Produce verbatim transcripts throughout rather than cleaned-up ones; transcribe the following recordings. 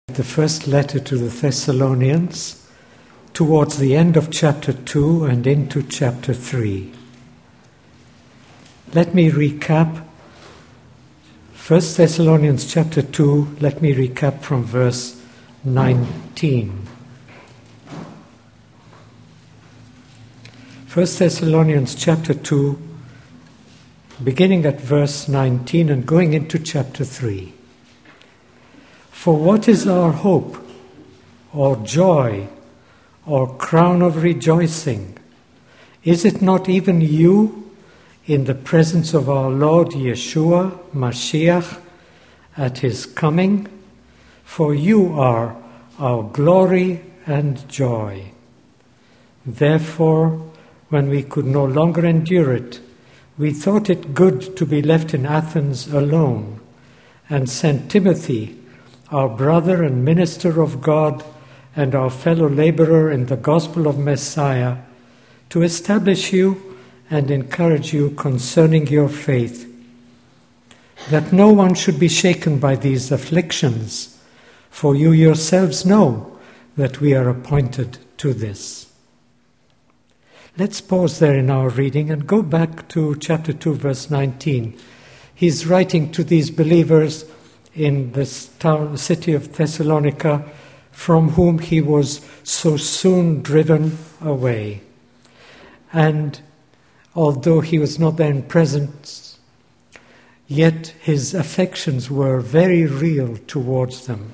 The first letter to the Thessalonians, towards the end of chapter two and into chapter three. Let me recap. First Thessalonians chapter two, let me recap from verse nineteen. First Thessalonians chapter two, beginning at verse nineteen and going into chapter three. For what is our hope, or joy, or crown of rejoicing? Is it not even you in the presence of our Lord Yeshua, Mashiach, at his coming? For you are our glory and joy. Therefore, when we could no longer endure it, we thought it good to be left in Athens alone, and sent Timothy, our brother and minister of God, and our fellow laborer in the gospel of Messiah, to establish you and encourage you concerning your faith, that no one should be shaken by these afflictions, for you yourselves know that we are appointed to this. Let's pause there in our reading and go back to chapter two, verse nineteen. He's writing to these believers in this town, city of Thessalonica, from whom he was so soon driven away. And although he was not there in presence, yet his affections were very real towards them.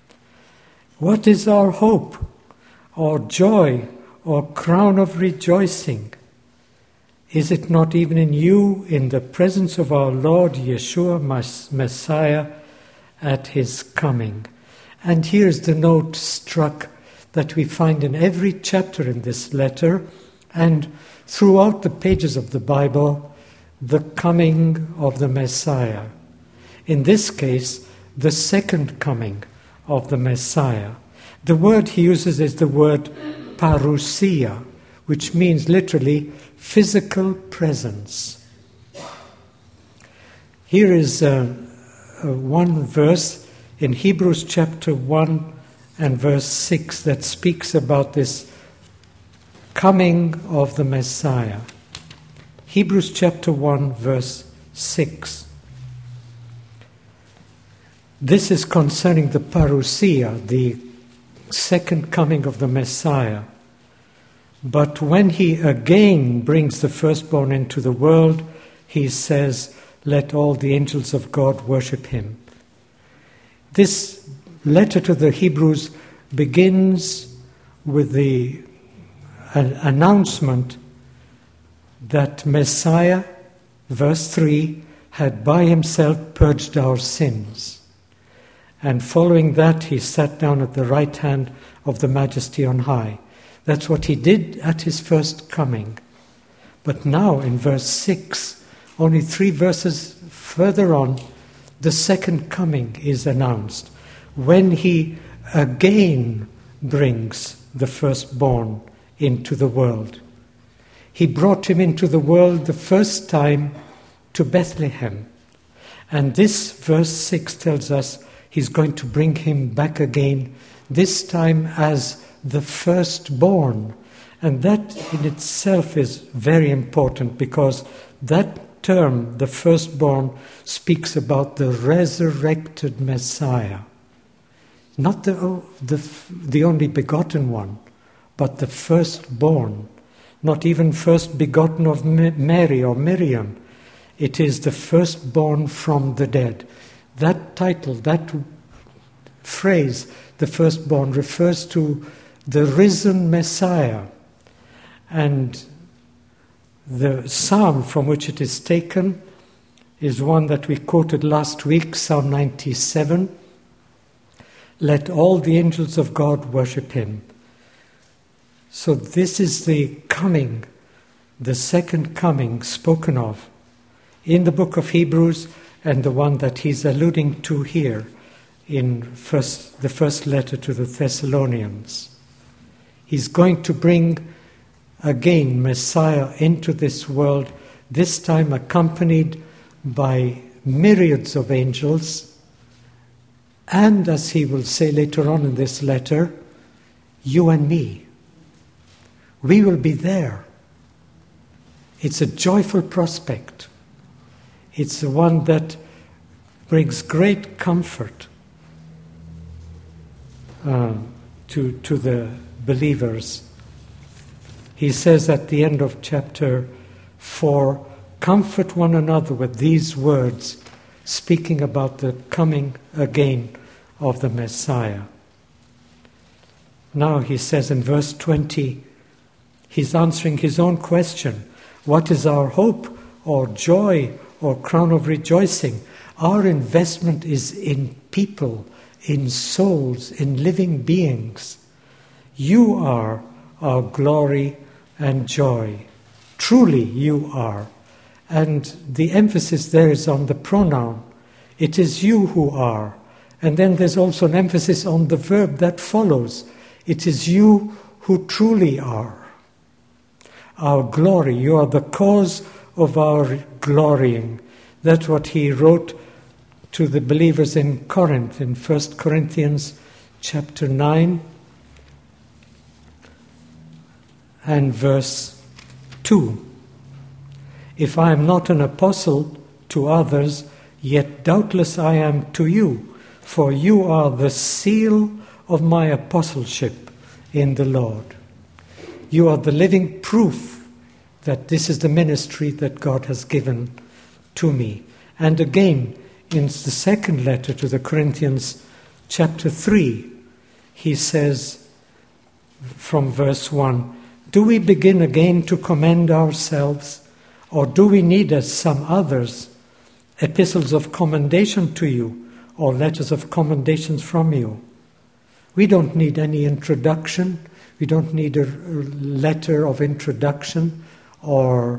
What is our hope, or joy, or crown of rejoicing? Is it not even in you, in the presence of our Lord Yeshua, Messiah, at his coming? And here's the note struck that we find in every chapter in this letter and throughout the pages of the Bible, the coming of the Messiah. In this case, the second coming of the Messiah. The word he uses is the word parousia, which means literally physical presence. Here is uh, uh, one verse in Hebrews chapter one and verse six that speaks about this coming of the Messiah. Hebrews chapter one verse six. This is concerning the parousia, the second coming of the Messiah. But when he again brings the firstborn into the world, he says, let all the angels of God worship him. This letter to the Hebrews begins with the an announcement that Messiah, verse three, had by himself purged our sins. And following that, he sat down at the right hand of the Majesty on high. That's what he did at his first coming. But now in verse six, only three verses further on, the second coming is announced, when he again brings the firstborn into the world. He brought him into the world the first time to Bethlehem. And this verse six tells us he's going to bring him back again, this time as the firstborn. And that in itself is very important, because that term, the firstborn, speaks about the resurrected Messiah. Not the, the, the only begotten one, but the firstborn. Not even first begotten of Mary or Miriam. It is the firstborn from the dead. That title, that phrase, the firstborn, refers to the risen Messiah. And the psalm from which it is taken is one that we quoted last week, Psalm ninety-seven. Let all the angels of God worship him. So this is the coming, the second coming spoken of in the book of Hebrews, and the one that he's alluding to here in first, the first letter to the Thessalonians. He's going to bring again Messiah into this world, this time accompanied by myriads of angels, and, as he will say later on in this letter, you and me. We will be there. It's a joyful prospect. It's the one that brings great comfort uh, to, to the believers. He says at the end of chapter four, comfort one another with these words, speaking about the coming again of the Messiah. Now he says in verse twenty, he's answering his own question. What is our hope or joy or crown of rejoicing? Our investment is in people, in souls, in living beings. You are our glory and joy. Truly you are. And the emphasis there is on the pronoun. It is you who are. And then there's also an emphasis on the verb that follows. It is you who truly are. Our glory, you are the cause of our glorying. That's what he wrote to the believers in Corinth, in First Corinthians chapter nine and verse two. If I am not an apostle to others, yet doubtless I am to you, for you are the seal of my apostleship in the Lord. You are the living proof that this is the ministry that God has given to me. And again, in the second letter to the Corinthians, chapter three, he says from verse one, do we begin again to commend ourselves, or do we need, as some others, epistles of commendation to you, or letters of commendations from you? We don't need any introduction. We don't need a letter of introduction or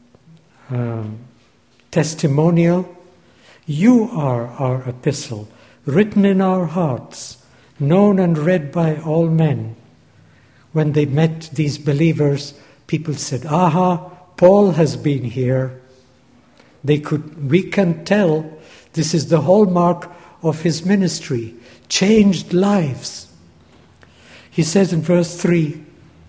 uh, testimonial. You are our epistle, written in our hearts, known and read by all men. When they met these believers, people said, aha, Paul has been here. They could, we can tell this is the hallmark of his ministry, changed lives. He says in verse three,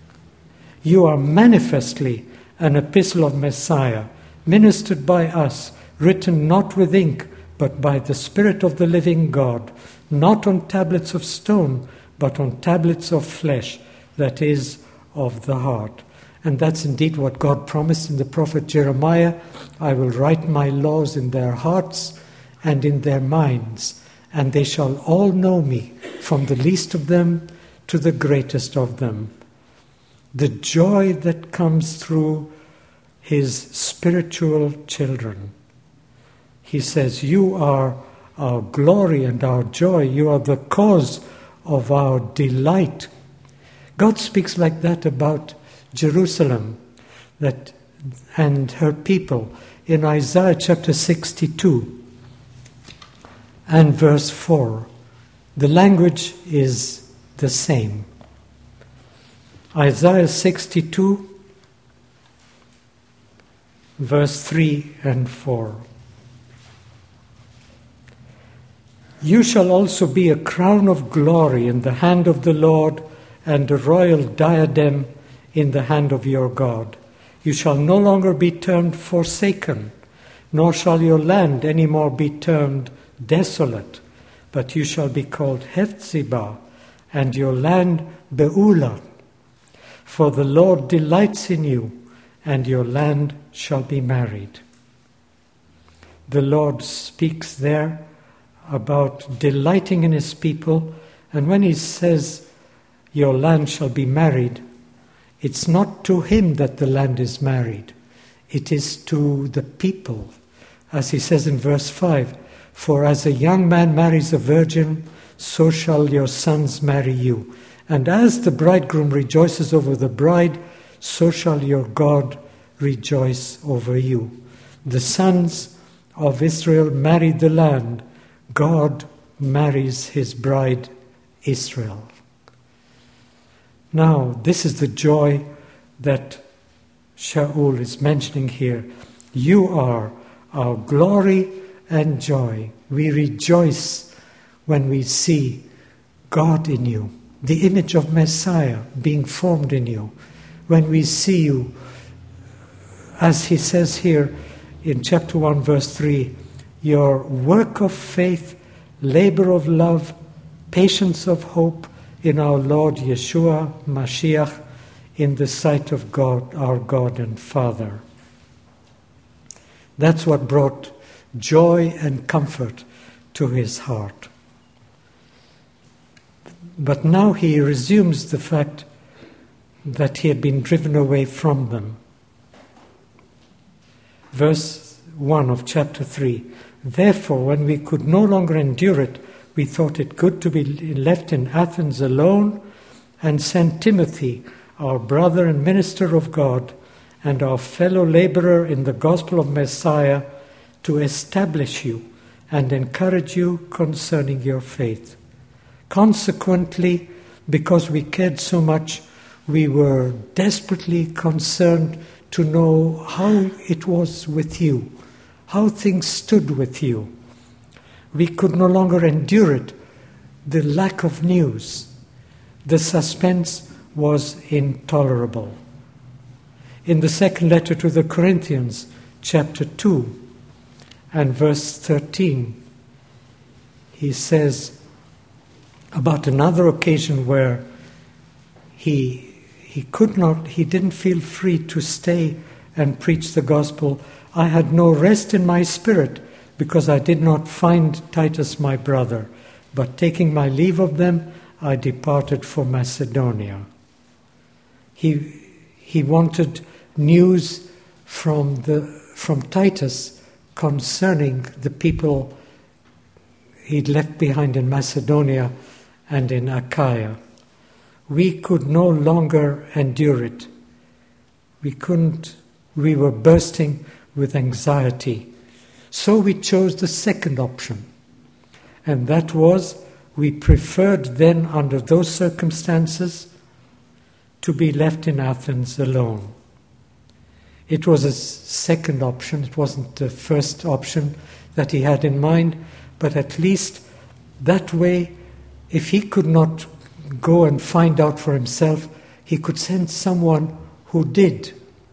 you are manifestly an epistle of Messiah, ministered by us, written not with ink, but by the Spirit of the living God, not on tablets of stone, but on tablets of flesh, that is, of the heart. And that's indeed what God promised in the prophet Jeremiah. I will write my laws in their hearts and in their minds, and they shall all know me, from the least of them to the greatest of them. The joy that comes through his spiritual children. He says, you are our glory and our joy. You are the cause of our delight. God speaks like that about Jerusalem that and her people in Isaiah chapter sixty-two and verse four. The language is the same. Isaiah sixty-two, verse three and four. You shall also be a crown of glory in the hand of the Lord, and a royal diadem in the hand of your God. You shall no longer be termed forsaken, nor shall your land any more be termed desolate, but you shall be called Hephzibah, and your land Beulah. For the Lord delights in you, and your land shall be married. The Lord speaks there about delighting in his people, and when he says, your land shall be married, it's not to him that the land is married. It is to the people. As he says in verse five, for as a young man marries a virgin, so shall your sons marry you. And as the bridegroom rejoices over the bride, so shall your God rejoice over you. The sons of Israel married the land. God marries his bride, Israel. Now, this is the joy that Shaul is mentioning here. You are our glory and joy. We rejoice when we see God in you, the image of Messiah being formed in you, when we see you, as he says here in chapter one, verse three, your work of faith, labor of love, patience of hope in our Lord Yeshua Mashiach, in the sight of God, our God and Father. That's what brought joy and comfort to his heart. But now he resumes the fact that he had been driven away from them. Verse one of chapter three. Therefore, when we could no longer endure it, we thought it good to be left in Athens alone, and sent Timothy, our brother and minister of God, and our fellow laborer in the gospel of Messiah, to establish you and encourage you concerning your faith. Consequently, because we cared so much, we were desperately concerned to know how it was with you, how things stood with you. We could no longer endure it, the lack of news. The suspense was intolerable. In the second letter to the Corinthians, chapter two and verse thirteen, he says about another occasion where he he could not, he didn't feel free to stay and preach the gospel. I had no rest in my spirit, because I did not find Titus my brother, but taking my leave of them, I departed for Macedonia. He he wanted news from the from Titus concerning the people he'd left behind in Macedonia and in Achaia. We could no longer endure it. We couldn't, we were bursting with anxiety. So we chose the second option, and that was, we preferred then, under those circumstances, to be left in Athens alone. It was a second option, it wasn't the first option that he had in mind, but at least that way, if he could not go and find out for himself, he could send someone who did.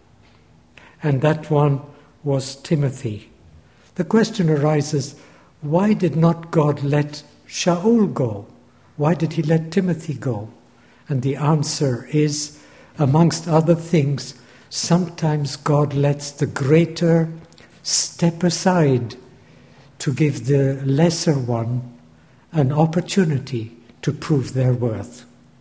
And that one was Timothy. The question arises, why did not God let Shaul go? Why did he let Timothy go? And the answer is, amongst other things, sometimes God lets the greater step aside to give the lesser one an opportunity to prove their worth.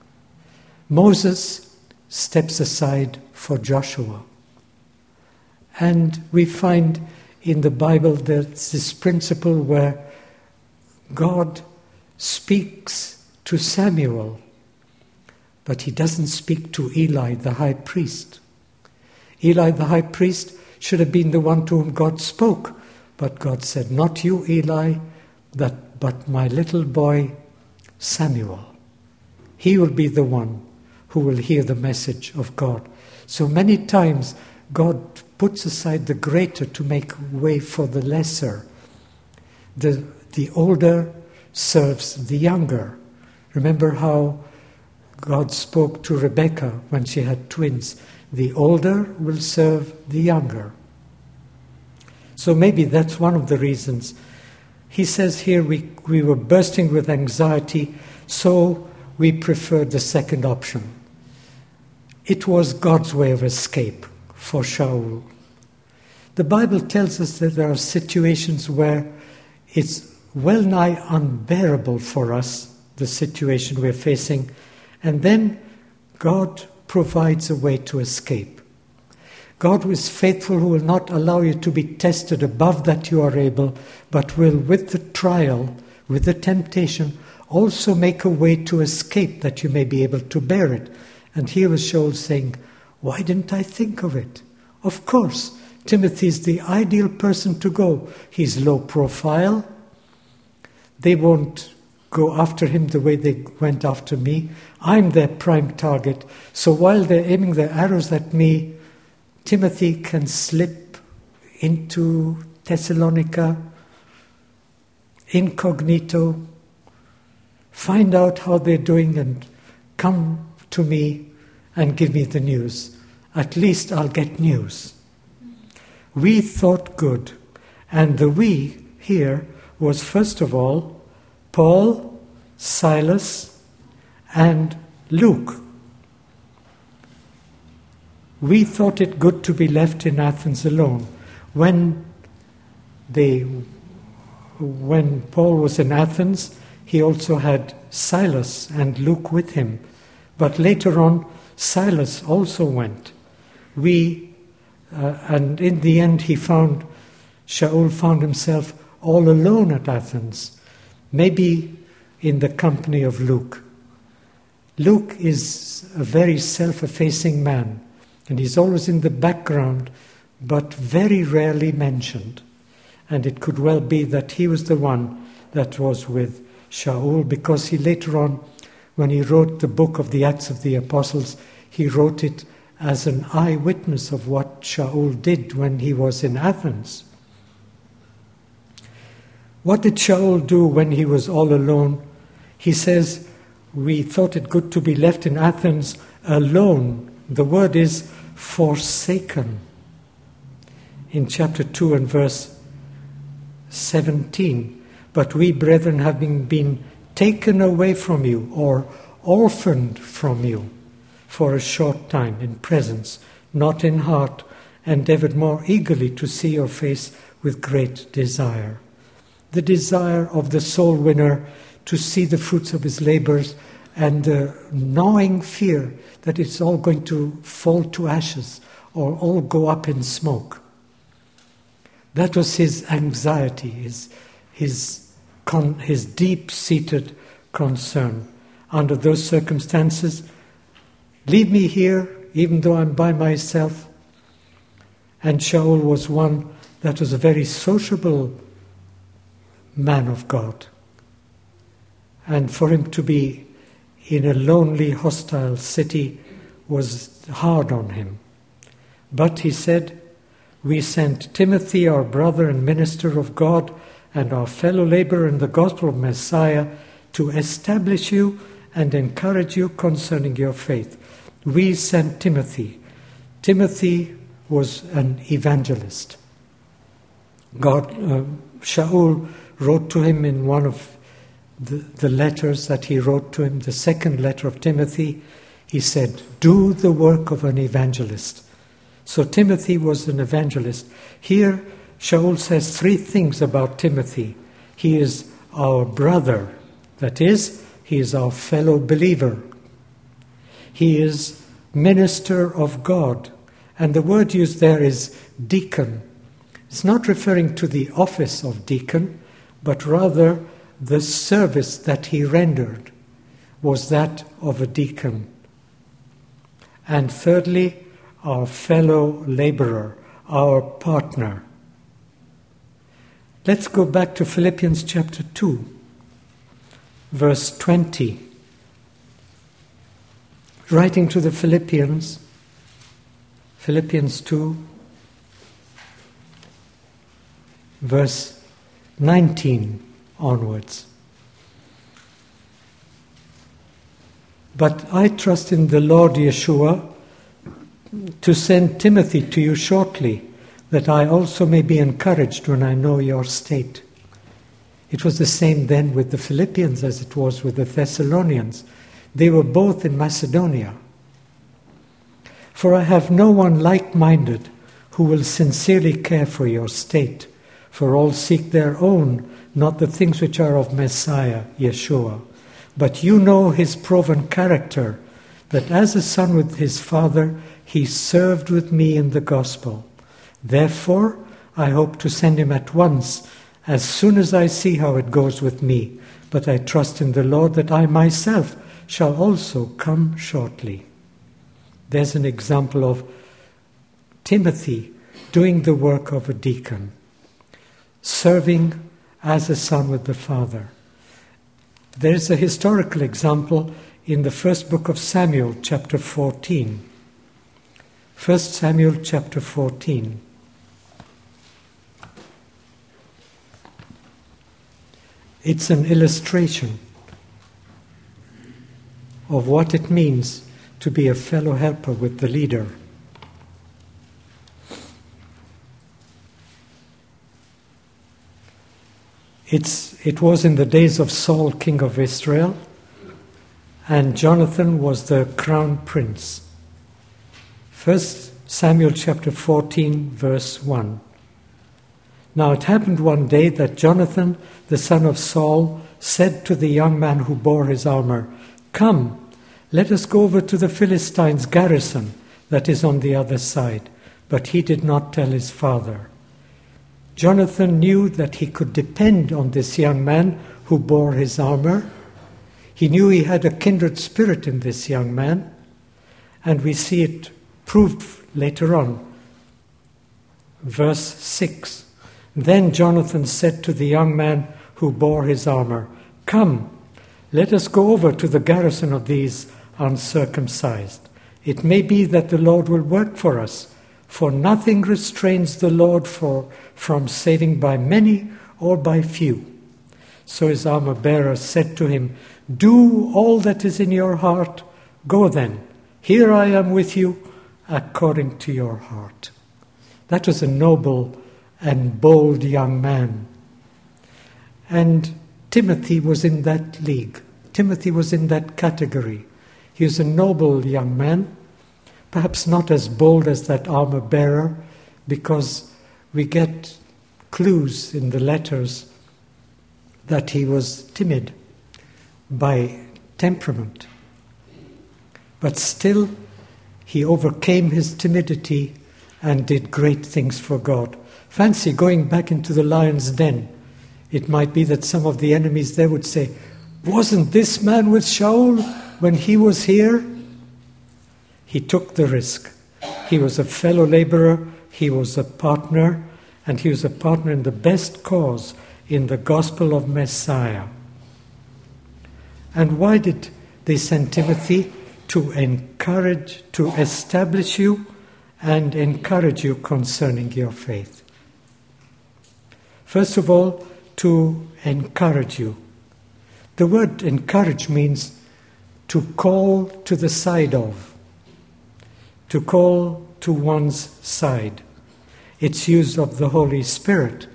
Moses steps aside for Joshua. And we find in the Bible there's this principle where God speaks to Samuel, but he doesn't speak to Eli, the high priest. Eli, the high priest, should have been the one to whom God spoke, but God said, not you, Eli, that, but my little boy, Samuel. He will be the one who will hear the message of God. So many times God puts aside the greater to make way for the lesser. The, the older serves the younger. Remember how God spoke to Rebekah when she had twins. The older will serve the younger. So maybe that's one of the reasons. He says here we, we were bursting with anxiety, so we preferred the second option. It was God's way of escape for Shaul. The Bible tells us that there are situations where it's well nigh unbearable for us, the situation we're facing, and then God provides a way to escape. God who is faithful, who will not allow you to be tested above that you are able, but will, with the trial, with the temptation, also make a way to escape that you may be able to bear it. And here was Shaul saying, why didn't I think of it? Of course, Timothy is the ideal person to go. He's low profile. They won't go after him the way they went after me. I'm their prime target. So while they're aiming their arrows at me, Timothy can slip into Thessalonica incognito find out how they're doing and come to me and give me the news. At least I'll get news. We thought good. And the we here was first of all Paul, Silas, and Luke. We thought it good to be left in Athens alone. When they, when Paul was in Athens, he also had Silas and Luke with him. But later on, Silas also went. We, uh, and in the end, he found, Shaul found himself all alone at Athens, maybe in the company of Luke. Luke is a very self-effacing man, and he's always in the background, but very rarely mentioned. And it could well be that he was the one that was with Shaul, because he later on, when he wrote the book of the Acts of the Apostles, he wrote it as an eyewitness of what Shaul did when he was in Athens. What did Shaul do when he was all alone? He says, we thought it good to be left in Athens alone. The word is forsaken. In chapter two and verse seventeen, but we, brethren, having been taken away from you, or orphaned from you, for a short time in presence, not in heart, endeavored more eagerly to see your face with great desire. The desire of the soul winner to see the fruits of his labors, and the gnawing fear that it's all going to fall to ashes or all go up in smoke. That was his anxiety, his, his, con, his deep-seated concern. Under those circumstances, leave me here, even though I'm by myself. And Shaul was one that was a very sociable man of God. And for him to be in a lonely, hostile city was hard on him. But he said, we sent Timothy, our brother and minister of God, and our fellow laborer in the gospel of Messiah, to establish you and encourage you concerning your faith. We sent Timothy. Timothy was an evangelist. God, uh, Shaul wrote to him in one of the, the letters that he wrote to him, the second letter of Timothy, he said, do the work of an evangelist. So Timothy was an evangelist. Here, Shaul says three things about Timothy. He is our brother, that is, he is our fellow believer. He is minister of God. And the word used there is deacon. It's not referring to the office of deacon, but rather the service that he rendered was that of a deacon. And thirdly, our fellow laborer, our partner. Let's go back to Philippians chapter two, verse twenty. Writing to the Philippians, Philippians two, verse nineteen onwards. But I trust in the Lord Yeshua to send Timothy to you shortly, that I also may be encouraged when I know your state. It was the same then with the Philippians as it was with the Thessalonians. They were both in Macedonia. For I have no one like-minded who will sincerely care for your state, for all seek their own, not the things which are of Messiah, Yeshua. But you know his proven character, that as a son with his father, he served with me in the gospel. Therefore, I hope to send him at once, as soon as I see how it goes with me. But I trust in the Lord that I myself shall also come shortly. There's an example of Timothy doing the work of a deacon, serving as a son with the Father. There's a historical example in the first book of Samuel, chapter fourteen. First Samuel, chapter fourteen. It's an illustration of what it means to be a fellow helper with the leader. It's, it was in the days of Saul, king of Israel, and Jonathan was the crown prince. First Samuel chapter fourteen, verse one. Now it happened one day that Jonathan, the son of Saul, said to the young man who bore his armor, "Come, let us go over to the Philistines' garrison that is on the other side." But he did not tell his father. Jonathan knew that he could depend on this young man who bore his armor. He knew he had a kindred spirit in this young man, and we see it proved later on. Verse six. Then Jonathan said to the young man who bore his armor, "Come, let us go over to the garrison of these uncircumcised. It may be that the Lord will work for us, for nothing restrains the Lord for, from saving by many or by few." So his armor-bearer said to him, "Do all that is in your heart. Go then. Here I am with you, according to your heart." That was a noble and bold young man. And Timothy was in that league. Timothy was in that category. He was a noble young man, perhaps not as bold as that armor-bearer, because we get clues in the letters that he was timid by temperament. But still, he overcame his timidity and did great things for God. Fancy going back into the lion's den. It might be that some of the enemies there would say, "Wasn't this man with Shaul when he was here?" He took the risk. He was a fellow laborer, he was a partner, and he was a partner in the best cause in the gospel of Messiah. And why did they send Timothy? To encourage, to establish you and encourage you concerning your faith. First of all, to encourage you. The word encourage means to call to the side of, to call to one's side. It's use of the Holy Spirit.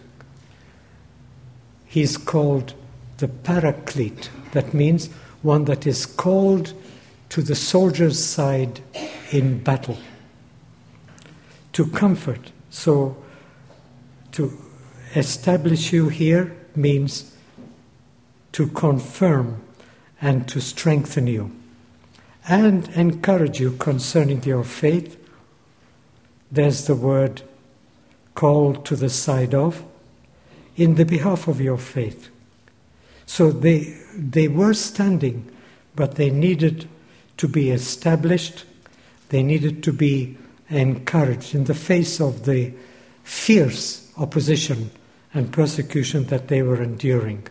He's called the Paraclete. That means one that is called to the soldier's side in battle. To comfort. So to establish you here means to confirm and to strengthen you and encourage you concerning your faith. There's the word called to the side of, in the behalf of your faith. So they they were standing, but they needed to be established. They needed to be encouraged in the face of the fierce opposition and persecution that they were enduring.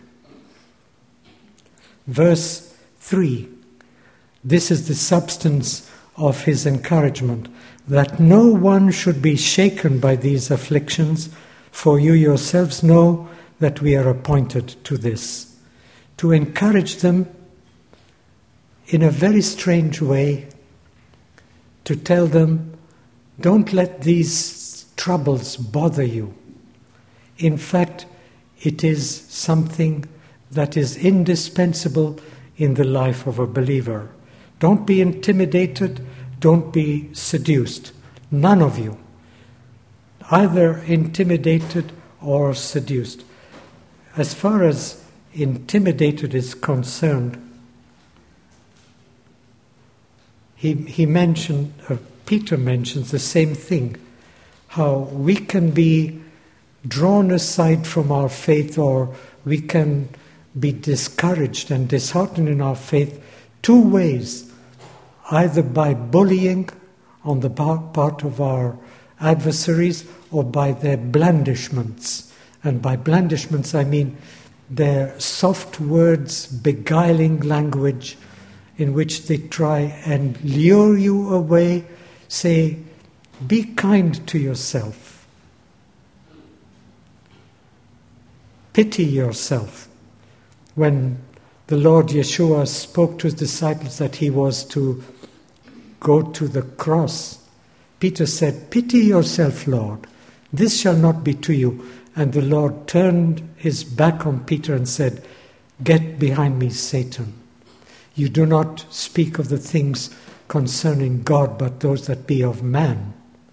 Verse three. This is the substance of his encouragement, that no one should be shaken by these afflictions, for you yourselves know that we are appointed to this. To encourage them in a very strange way, to tell them, don't let these troubles bother you. In fact, it is something that is indispensable in the life of a believer. Don't be intimidated, don't be seduced. None of you. Either intimidated or seduced. As far as intimidated is concerned, he, he mentioned, uh, Peter mentions the same thing, how we can be drawn aside from our faith, or we can be discouraged and disheartened in our faith two ways, either by bullying on the part of our adversaries or by their blandishments. And by blandishments I mean their soft words, beguiling language in which they try and lure you away, say, be kind to yourself. Pity yourself. When the Lord Yeshua spoke to his disciples that he was to go to the cross, Peter said, "Pity yourself, Lord. This shall not be to you." And the Lord turned his back on Peter and said, "Get behind me, Satan. You do not speak of the things concerning God, but those that be of man."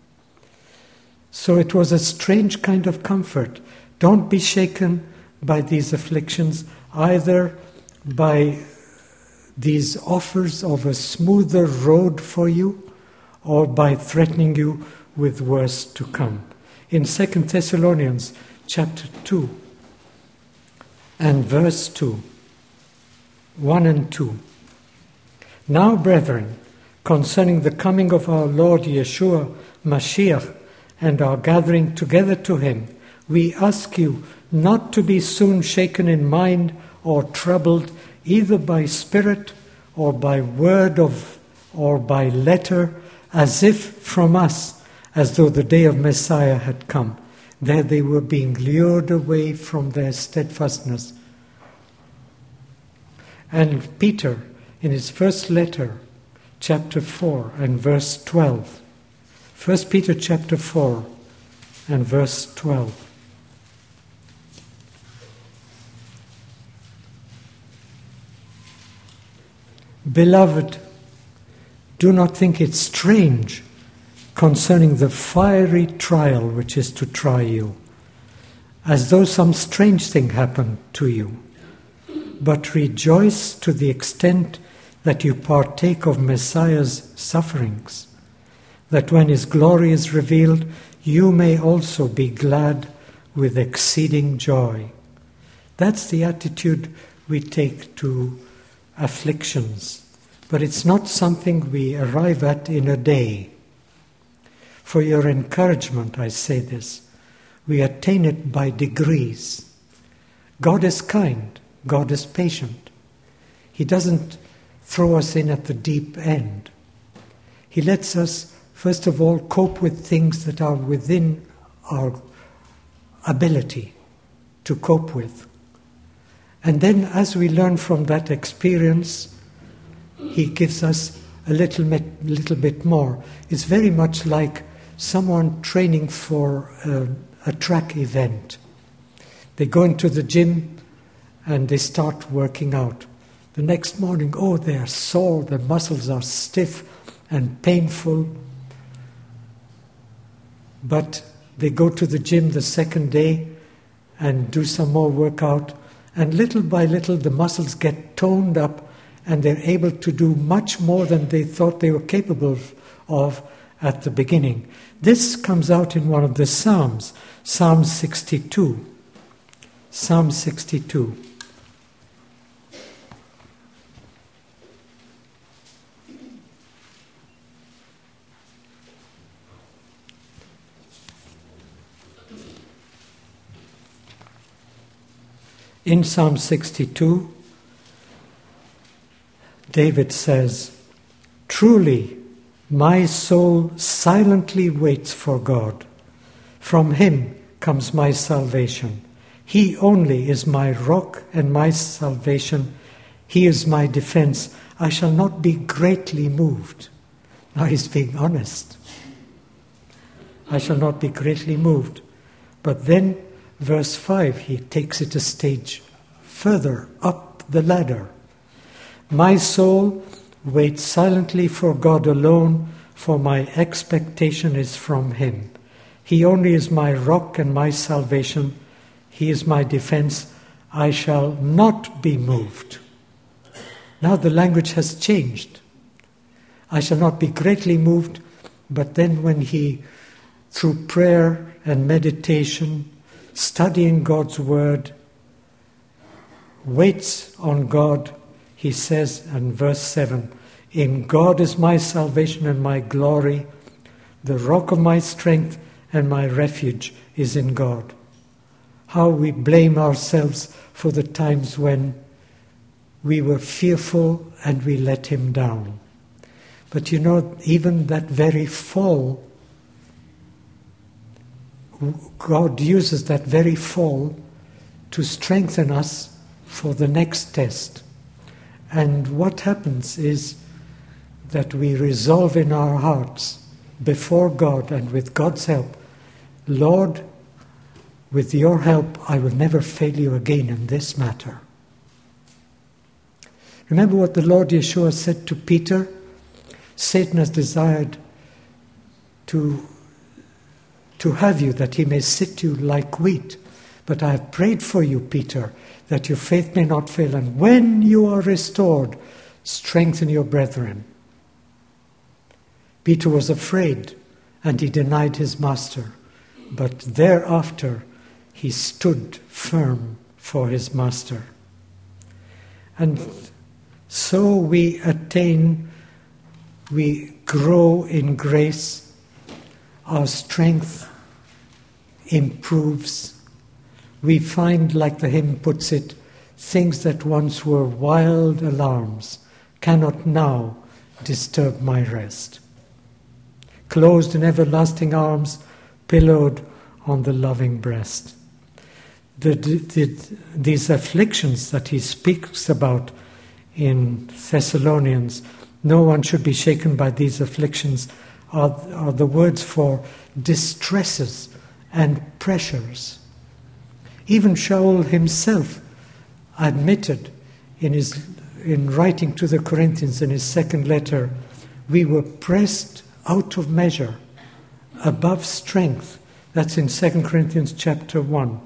So it was a strange kind of comfort. Don't be shaken by these afflictions, either by these offers of a smoother road for you, or by threatening you with worse to come. In Second Thessalonians chapter two and verse two, one and two. "Now, brethren, concerning the coming of our Lord Yeshua Mashiach and our gathering together to him, we ask you not to be soon shaken in mind or troubled, either by spirit or by word of or by letter, as if from us, as though the day of Messiah had come. There they were being lured away from their steadfastness." And Peter, in his first letter, chapter four and verse twelve. First Peter chapter four and verse twelve. "Beloved, do not think it strange concerning the fiery trial which is to try you, as though some strange thing happened to you. But rejoice to the extent that you partake of Messiah's sufferings, that when his glory is revealed, you may also be glad with exceeding joy." That's the attitude we take to afflictions. But it's not something we arrive at in a day. For your encouragement, I say this, we attain it by degrees. God is kind. God is patient. He doesn't throw us in at the deep end. He lets us, first of all, cope with things that are within our ability to cope with. And then as we learn from that experience, he gives us a little bit, little bit more. It's very much like someone training for a, a track event. They go into the gym and they start working out. The next morning, oh, they are sore, their muscles are stiff and painful. But they go to the gym the second day and do some more workout, and little by little the muscles get toned up and they're able to do much more than they thought they were capable of at the beginning. This comes out in one of the Psalms, Psalm sixty-two. Psalm sixty-two. In Psalm sixty-two, David says, "Truly, my soul silently waits for God. From him comes my salvation. He only is my rock and my salvation. He is my defense. I shall not be greatly moved." Now he's being honest. I shall not be greatly moved. But then, verse five, he takes it a stage further up the ladder. "My soul waits silently for God alone, for my expectation is from him. He only is my rock and my salvation. He is my defense. I shall not be moved." Now the language has changed. I shall not be greatly moved, but then when he, through prayer and meditation, studying God's word, waits on God, he says in verse seven, "In God is my salvation and my glory. The rock of my strength and my refuge is in God." How we blame ourselves for the times when we were fearful and we let him down. But you know, even that very fall, God uses that very fall to strengthen us for the next test. And what happens is that we resolve in our hearts before God and with God's help, Lord, with your help, I will never fail you again in this matter. Remember what the Lord Yeshua said to Peter? Satan has desired to, to have you, that he may sift you like wheat. But I have prayed for you, Peter, that your faith may not fail. And when you are restored, strengthen your brethren. Peter was afraid, and he denied his master. But thereafter, he stood firm for his master. And so we attain, we grow in grace, our strength improves. We find, like the hymn puts it, things that once were wild alarms cannot now disturb my rest. Closed in everlasting arms, pillowed on the loving breast. The, the, these afflictions that he speaks about in Thessalonians, no one should be shaken by these afflictions, are, are the words for distresses and pressures. Even Shaul himself admitted in his in writing to the Corinthians in his second letter, we were pressed out of measure, above strength. That's in Second Corinthians chapter one,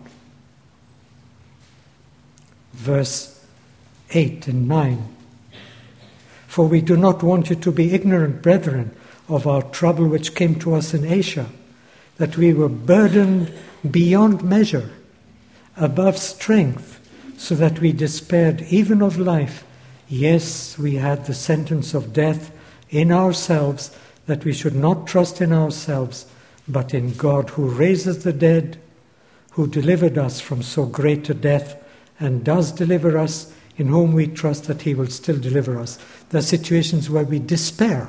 verse eight and nine. For we do not want you to be ignorant, brethren, of our trouble which came to us in Asia, that we were burdened beyond measure, above strength, so that we despaired even of life. Yes, we had the sentence of death in ourselves, that we should not trust in ourselves, but in God, who raises the dead, who delivered us from so great a death, and does deliver us, in whom we trust that he will still deliver us. There are situations where we despair,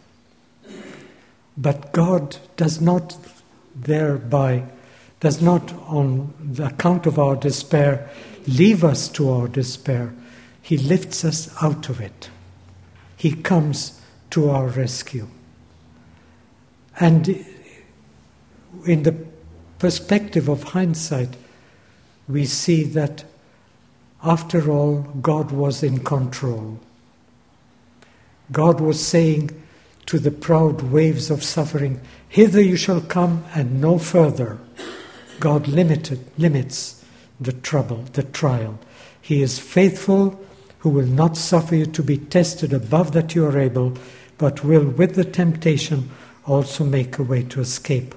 but God does not thereby, does not on the account of our despair, leave us to our despair. He lifts us out of it. He comes to our rescue. And in the perspective of hindsight, we see that after all, God was in control. God was saying to the proud waves of suffering, hither you shall come and no further. God limited, limits the trouble, the trial. He is faithful, who will not suffer you to be tested above that you are able, but will with the temptation also make a way to escape.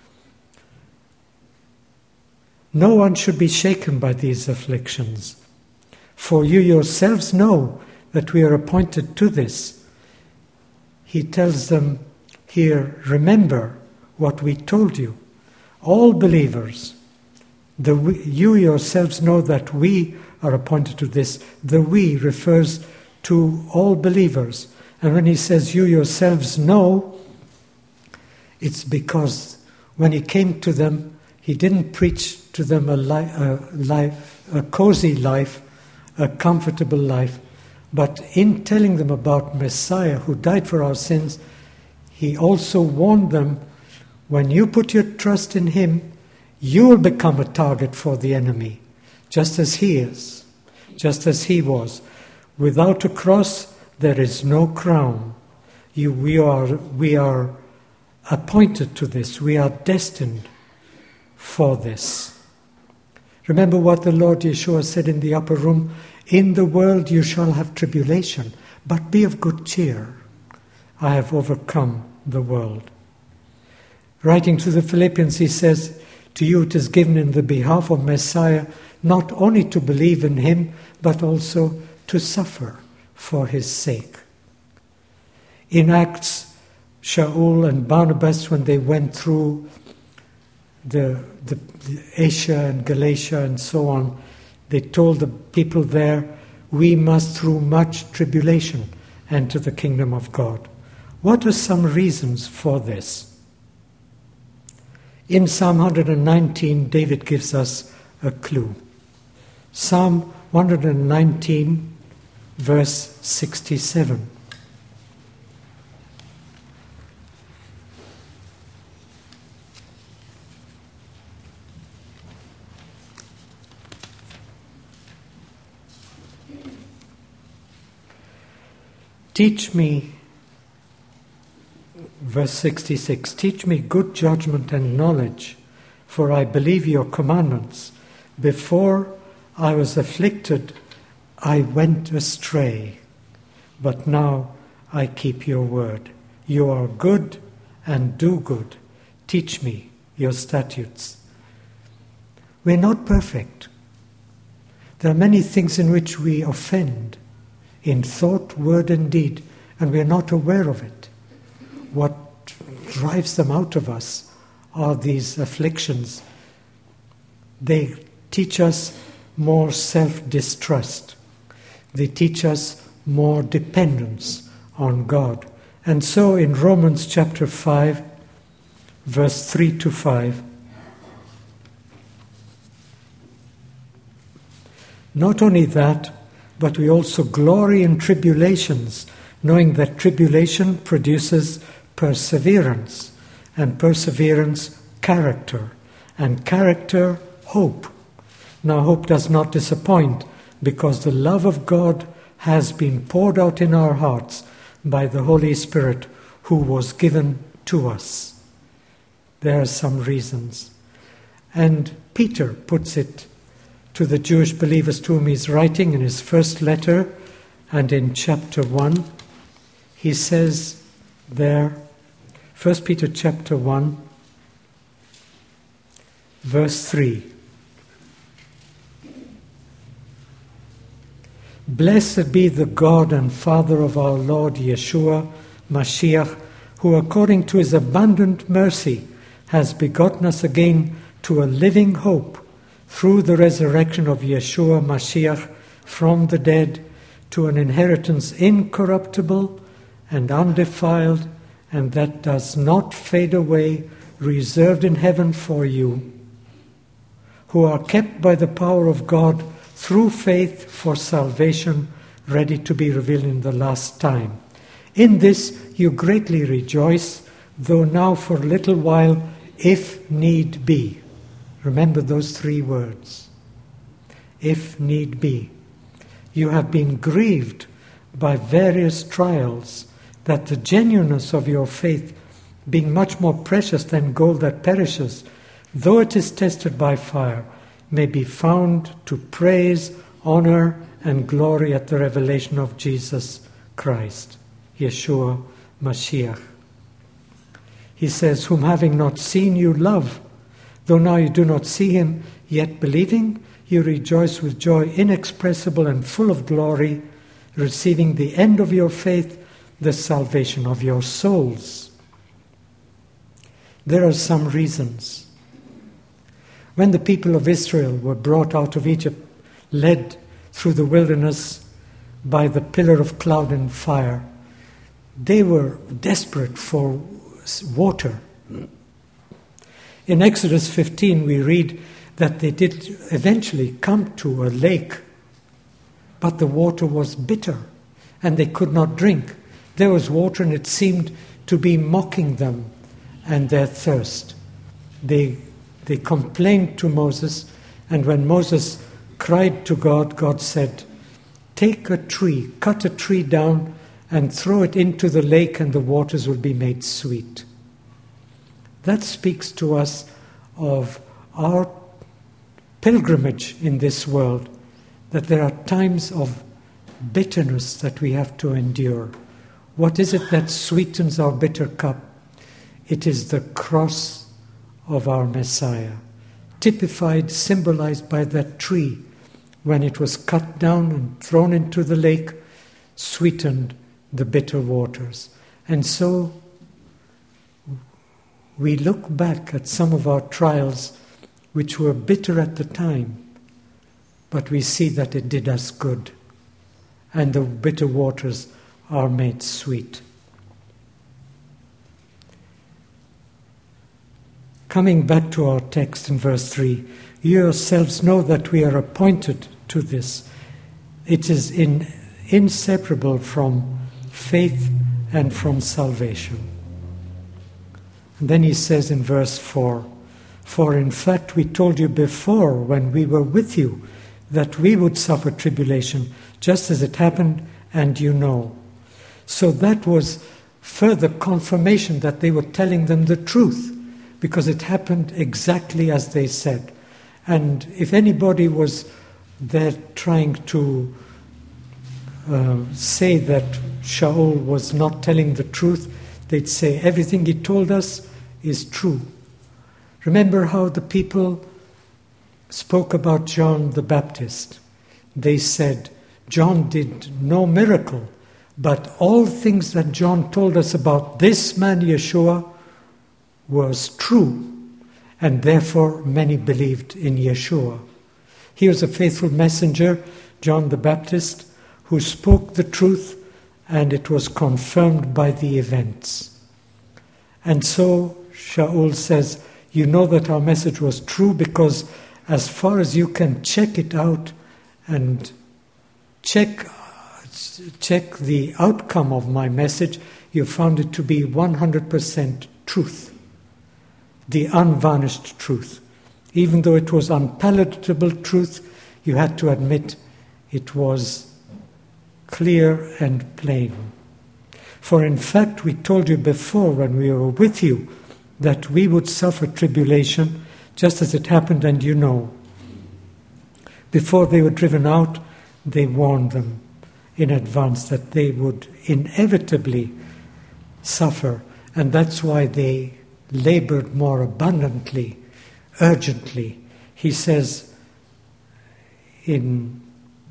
No one should be shaken by these afflictions, for you yourselves know that we are appointed to this. He tells them here, remember what we told you. All believers, the we, you yourselves know that we are appointed to this. The we refers to all believers. And when he says you yourselves know, it's because when he came to them, he didn't preach to them a, li- a life, a cozy life, a comfortable life, but in telling them about Messiah who died for our sins, he also warned them, when you put your trust in him, you will become a target for the enemy, just as he is, just as he was. Without a cross, there is no crown. You, we are, we are appointed to this. We are destined for this. Remember what the Lord Yeshua said in the upper room, in the world you shall have tribulation, but be of good cheer. I have overcome the world. Writing to the Philippians, he says, to you it is given in the behalf of Messiah not only to believe in him, but also to suffer for his sake. In Acts, Shaul and Barnabas, when they went through the, the, the Asia and Galatia and so on, they told the people there, we must through much tribulation enter the kingdom of God. What are some reasons for this? In Psalm one nineteen, David gives us a clue. Psalm one nineteen, verse sixty-seven. Teach me, verse sixty-six, teach me good judgment and knowledge, for I believe your commandments. Before I was afflicted, I went astray, but now I keep your word. You are good and do good. Teach me your statutes. We're not perfect. There are many things in which we offend, in thought, word, and deed, and we're not aware of it. What drives them out of us are these afflictions. They teach us more self-distrust. They teach us more dependence on God. And so in Romans chapter five, verse three to five, not only that, but we also glory in tribulations, knowing that tribulation produces perseverance, and perseverance, character, and character, hope. Now, hope does not disappoint, because the love of God has been poured out in our hearts by the Holy Spirit who was given to us. There are some reasons. And Peter puts it to the Jewish believers to whom he's writing in his first letter, and in chapter one, he says there, First Peter chapter one, verse three, Blessed be the God and Father of our Lord Yeshua Mashiach, who according to his abundant mercy has begotten us again to a living hope through the resurrection of Yeshua Mashiach from the dead, to an inheritance incorruptible and undefiled, and that does not fade away, reserved in heaven for you, who are kept by the power of God through faith for salvation, ready to be revealed in the last time. In this you greatly rejoice, though now for a little while, if need be. Remember those three words. If need be. You have been grieved by various trials, that the genuineness of your faith, being much more precious than gold that perishes, though it is tested by fire, may be found to praise, honor, and glory at the revelation of Jesus Christ, Yeshua Mashiach. He says, whom having not seen you love, though now you do not see him, yet believing, you rejoice with joy inexpressible and full of glory, receiving the end of your faith, the salvation of your souls. There are some reasons. When the people of Israel were brought out of Egypt, led through the wilderness by the pillar of cloud and fire, they were desperate for water. In Exodus fifteen, we read that they did eventually come to a lake, but the water was bitter, and they could not drink. There was water, and it seemed to be mocking them and their thirst. They, they complained to Moses, and when Moses cried to God, God said, take a tree, cut a tree down, and throw it into the lake, and the waters will be made sweet. That speaks to us of our pilgrimage in this world, that there are times of bitterness that we have to endure. What is it that sweetens our bitter cup? It is the cross of our Messiah, typified, symbolized by that tree when it was cut down and thrown into the lake, sweetened the bitter waters. And so we look back at some of our trials which were bitter at the time, but we see that it did us good, and the bitter waters are made sweet. Coming back to our text in verse three, you yourselves know that we are appointed to this. It is in inseparable from faith and from salvation. And then he says in verse four, "For in fact we told you before when we were with you that we would suffer tribulation, just as it happened, and you know." So that was further confirmation that they were telling them the truth, because it happened exactly as they said. And if anybody was there trying to uh, say that Shaul was not telling the truth, they'd say everything he told us is true. Remember how the people spoke about John the Baptist. They said, John did no miracle, but all things that John told us about this man Yeshua was true, and therefore many believed in Yeshua. He was a faithful messenger, John the Baptist, who spoke the truth, and it was confirmed by the events. And so Shaul says, you know that our message was true because as far as you can check it out and check check the outcome of my message, you found it to be one hundred percent truth, the unvarnished truth. Even though it was unpalatable truth, you had to admit it was clear and plain. For in fact, we told you before when we were with you that we would suffer tribulation, just as it happened, and you know. Before they were driven out, they warned them in advance that they would inevitably suffer, and that's why they labored more abundantly, urgently. He says in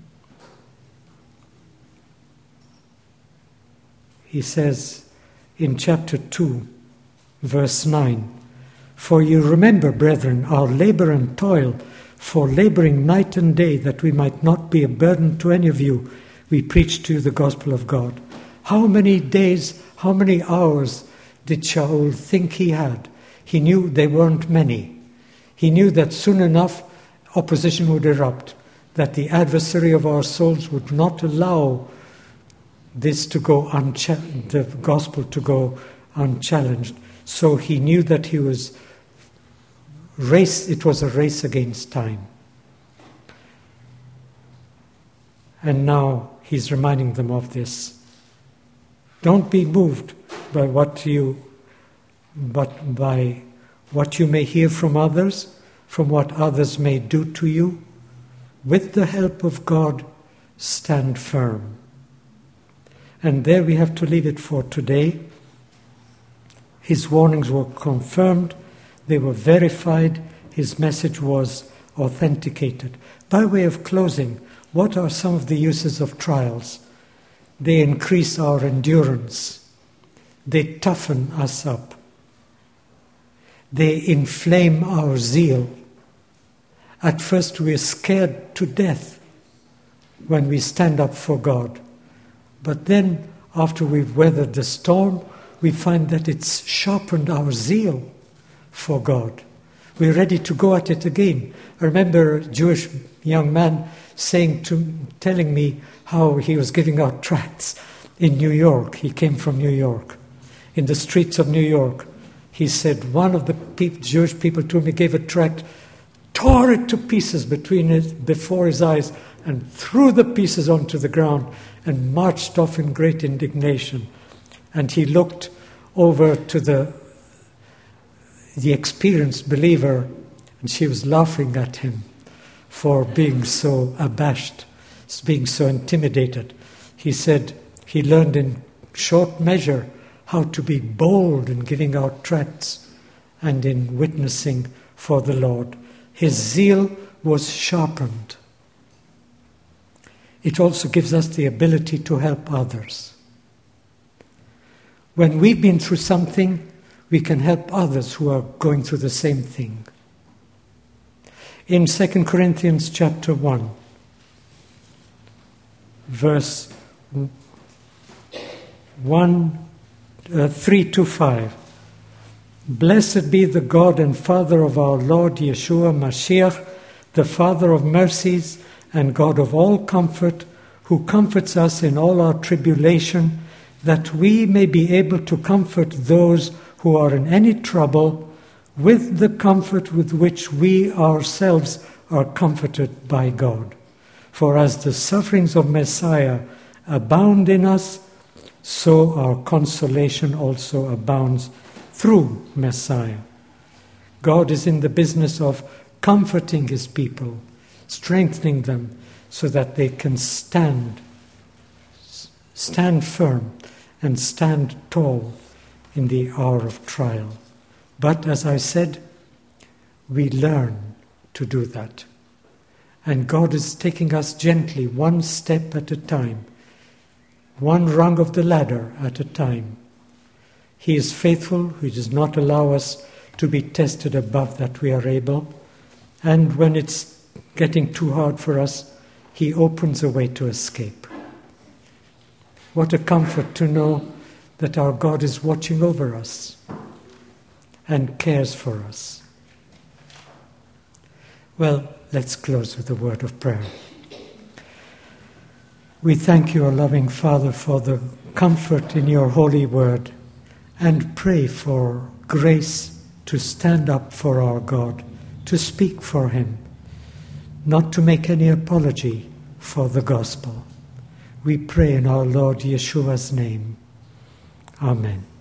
he says in chapter two, verse nine, "For you remember, brethren, our labor and toil, for laboring night and day, that we might not be a burden to any of you, we preached to you the gospel of God." How many days, how many hours did Shaul think he had? He knew they weren't many. He knew that soon enough opposition would erupt, that the adversary of our souls would not allow this to go unchallenged, the gospel to go unchallenged. So he knew that he was race. It was a race against time. And now he's reminding them of this. Don't be moved by what you, but by what you may hear from others, from what others may do to you. With the help of God, stand firm. And there we have to leave it for today. His warnings were confirmed, they were verified, his message was authenticated. By way of closing, what are some of the uses of trials? They increase our endurance. They toughen us up. They inflame our zeal. At first we are scared to death when we stand up for God. But then, after we've weathered the storm, we find that it's sharpened our zeal for God. We're ready to go at it again. I remember a Jewish young man saying to, telling me how he was giving out tracts in New York. He came from New York. In the streets of New York, he said one of the pe- Jewish people to whom he gave a tract tore it to pieces between his, before his eyes and threw the pieces onto the ground and marched off in great indignation. And he looked over to the the experienced believer, and she was laughing at him for being so abashed, being so intimidated. He said he learned in short measure how to be bold in giving out tracts and in witnessing for the Lord. His zeal was sharpened. It also gives us the ability to help others. When we've been through something, we can help others who are going through the same thing. In Second Corinthians chapter one, verse one, uh, three to five, "Blessed be the God and Father of our Lord Yeshua Mashiach, the Father of mercies and God of all comfort, who comforts us in all our tribulation, that we may be able to comfort those who are in any trouble with the comfort with which we ourselves are comforted by God. For as the sufferings of Messiah abound in us, so our consolation also abounds through Messiah. God is in the business of comforting his people, strengthening them so that they can stand, stand firm and stand tall in the hour of trial. But as I said, we learn to do that. And God is taking us gently, one step at a time, one rung of the ladder at a time. He is faithful, he does not allow us to be tested above that we are able. And when it's getting too hard for us, he opens a way to escape. What a comfort to know that our God is watching over us and cares for us. Well, let's close with a word of prayer. We thank you, O loving Father, for the comfort in your holy word, and pray for grace to stand up for our God, to speak for him, not to make any apology for the gospel. We pray in our Lord Yeshua's name. Amen.